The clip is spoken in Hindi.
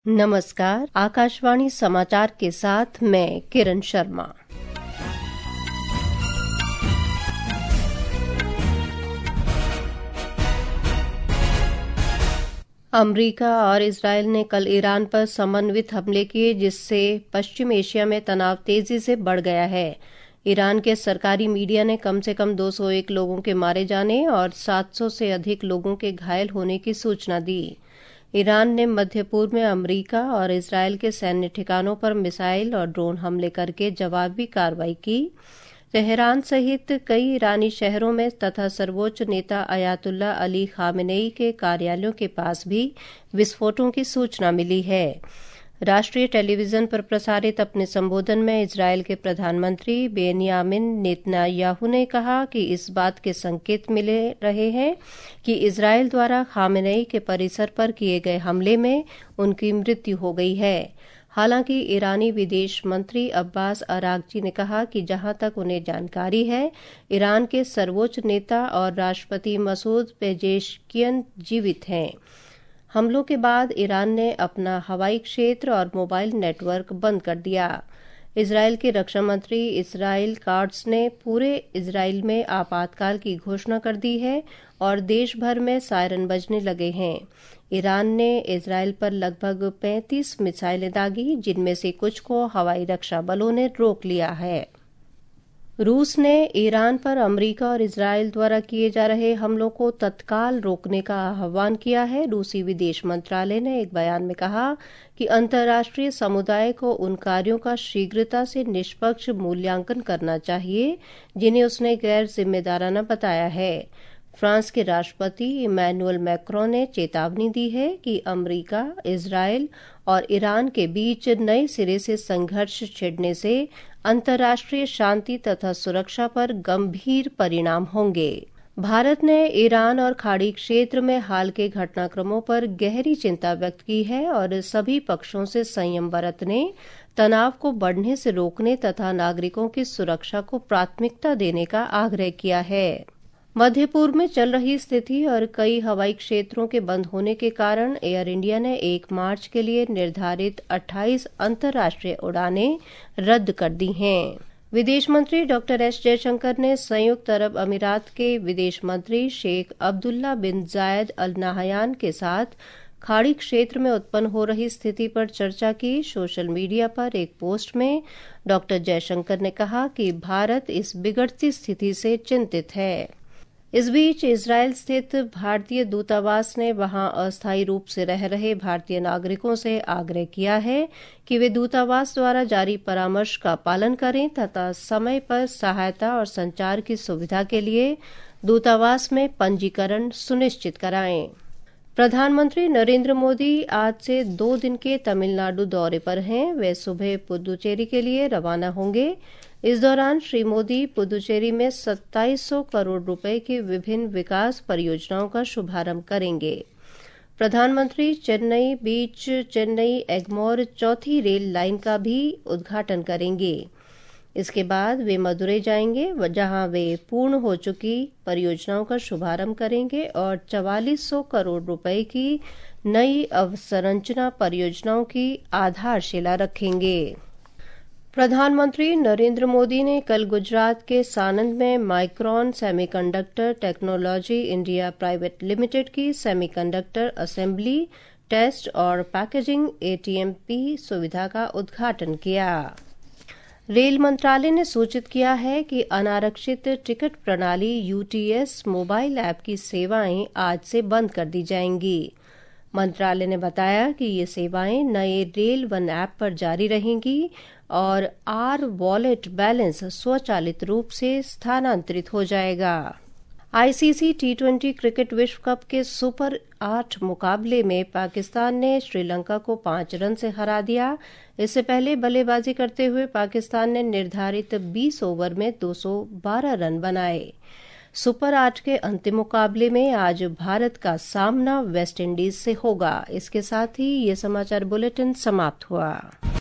नमस्कार। आकाशवाणी समाचार के साथ मैं किरण शर्मा। अमेरिका और इजरायल ने कल ईरान पर समन्वित हमले किए, जिससे पश्चिम एशिया में तनाव तेजी से बढ़ गया है। ईरान के सरकारी मीडिया ने कम से कम 201 लोगों के मारे जाने और 700 से अधिक लोगों के घायल होने की सूचना दी। ईरान ने मध्य पूर्व में अमेरिका और इजरायल के सैन्य ठिकानों पर मिसाइल और ड्रोन हमले करके जवाबी कार्रवाई की। तेहरान सहित कई ईरानी शहरों में तथा सर्वोच्च नेता अयातुल्ला अली खामेनेई के कार्यालयों के पास भी विस्फोटों की सूचना मिली है। राष्ट्रीय टेलीविजन पर प्रसारित अपने संबोधन में इजरायल के प्रधानमंत्री बेंयामिन नेतन्याहू ने कहा कि इस बात के संकेत मिले रहे हैं कि इजरायल द्वारा खामेनेई के परिसर पर किए गए हमले में उनकी मृत्यु हो गई है। हालांकि ईरानी विदेश मंत्री अब्बास अरागची ने कहा कि जहां तक उन्हें जानकारी है, ईरान के सर्वोच्च नेता और राष्ट्रपति मसूद पेजेश्कियन जीवित हैं। हमलों के बाद ईरान ने अपना हवाई क्षेत्र और मोबाइल नेटवर्क बंद कर दिया। इजरायल के रक्षा मंत्री इसराइल काट्ज ने पूरे इजरायल में आपातकाल की घोषणा कर दी है और देश भर में सायरन बजने लगे हैं। ईरान ने इजरायल पर लगभग 35 मिसाइलें दागी, जिनमें से कुछ को हवाई रक्षा बलों ने रोक लिया है। रूस ने ईरान पर अमेरिका और इजरायल द्वारा किए जा रहे हमलों को तत्काल रोकने का आह्वान किया है। रूसी विदेश मंत्रालय ने एक बयान में कहा कि अंतर्राष्ट्रीय समुदाय को उन कार्यों का शीघ्रता से निष्पक्ष मूल्यांकन करना चाहिए जिन्हें उसने गैर जिम्मेदाराना बताया है। फ्रांस के राष्ट्रपति इमैनुअल मैक्रों ने चेतावनी दी है कि अमेरिका, इजरायल और ईरान के बीच नए सिरे से संघर्ष छिड़ने से अंतर्राष्ट्रीय शांति तथा सुरक्षा पर गंभीर परिणाम होंगे। भारत ने ईरान और खाड़ी क्षेत्र में हाल के घटनाक्रमों पर गहरी चिंता व्यक्त की है और सभी पक्षों से संयम बरतने, तनाव को बढ़ने से रोकने तथा नागरिकों की सुरक्षा को प्राथमिकता देने का आग्रह किया है। मध्य पूर्व में चल रही स्थिति और कई हवाई क्षेत्रों के बंद होने के कारण एयर इंडिया ने 1 मार्च के लिए निर्धारित 28 अंतर्राष्ट्रीय उड़ानें रद्द कर दी हैं। विदेश मंत्री डॉक्टर एस जयशंकर ने संयुक्त अरब अमीरात के विदेश मंत्री शेख अब्दुल्ला बिन जायद अल नाहयान के साथ खाड़ी क्षेत्र में उत्पन्न हो रही स्थिति पर चर्चा की। सोशल मीडिया पर एक पोस्ट में डॉक्टर जयशंकर ने कहा कि भारत इस बिगड़ती स्थिति से चिंतित है। इस बीच इजरायल स्थित भारतीय दूतावास ने वहां अस्थायी रूप से रह रहे भारतीय नागरिकों से आग्रह किया है कि वे दूतावास द्वारा जारी परामर्श का पालन करें तथा समय पर सहायता और संचार की सुविधा के लिए दूतावास में पंजीकरण सुनिश्चित कराएं। प्रधानमंत्री नरेंद्र मोदी आज से 2 दिन के तमिलनाडु दौरे पर हैं। वे सुबह पुदुचेरी के लिए रवाना होंगे। इस दौरान श्री मोदी पुदुचेरी में 2700 करोड़ रुपए की विभिन्न विकास परियोजनाओं का शुभारंभ करेंगे। प्रधानमंत्री चेन्नई बीच चेन्नई एगमोर चौथी रेल लाइन का भी उद्घाटन करेंगे। इसके बाद वे मदुरै जाएंगे, जहां वे पूर्ण हो चुकी परियोजनाओं का शुभारंभ करेंगे और 4400 करोड़ रुपए की नई अवसंरचना परियोजनाओं की आधारशिला रखेंगे। प्रधानमंत्री नरेंद्र मोदी ने कल गुजरात के सानंद में Micron semiconductor technology India private limited की सेमीकंडक्टर असेंबली, टेस्ट और पैकेजिंग ATMP सुविधा का उद्घाटन किया। रेल मंत्रालय ने सूचित किया है कि अनारक्षित टिकट प्रणाली UTS मोबाइल ऐप की सेवाएं आज से बंद कर दी जाएंगी। मंत्रालय ने बताया कि ये सेवाएं नए रेल वन ऐप पर जारी रहेंगी और R-वॉलेट बैलेंस स्वचालित रूप से स्थानांतरित हो जाएगा। ICC T20 क्रिकेट विश्व कप के सुपर 8 मुकाबले में पाकिस्तान ने श्रीलंका को 5 रन से हरा दिया। इससे पहले बल्लेबाजी करते हुए पाकिस्तान ने निर्धारित 20 ओवर में 212 रन बनाए। सुपर 8 के अंतिम मुकाबले में आज भारत का सामना वेस्टइंडीज से होगा। इसके साथ ही ये समाचार बुलेटिन समाप्त हुआ।